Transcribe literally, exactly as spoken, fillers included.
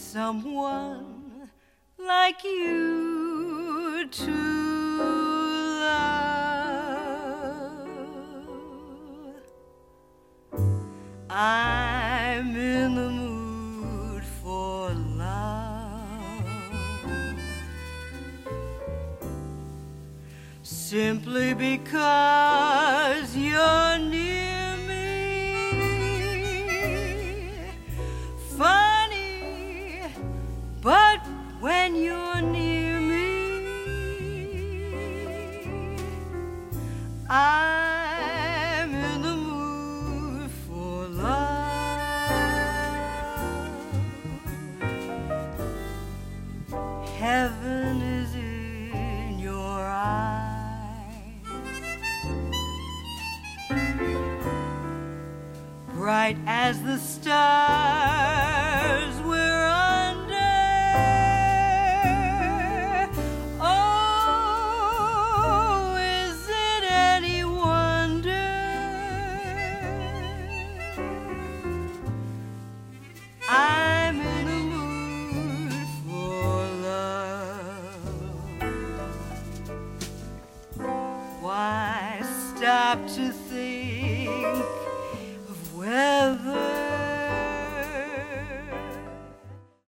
someone like you to love. I'm in the mood for love, simply because you're near me. Funny, but when you're near me, I'm in the mood for love. Heaven is in your eyes, bright as the stars we're under. Oh, is it any wonder I'm in the mood for love? Why stop to think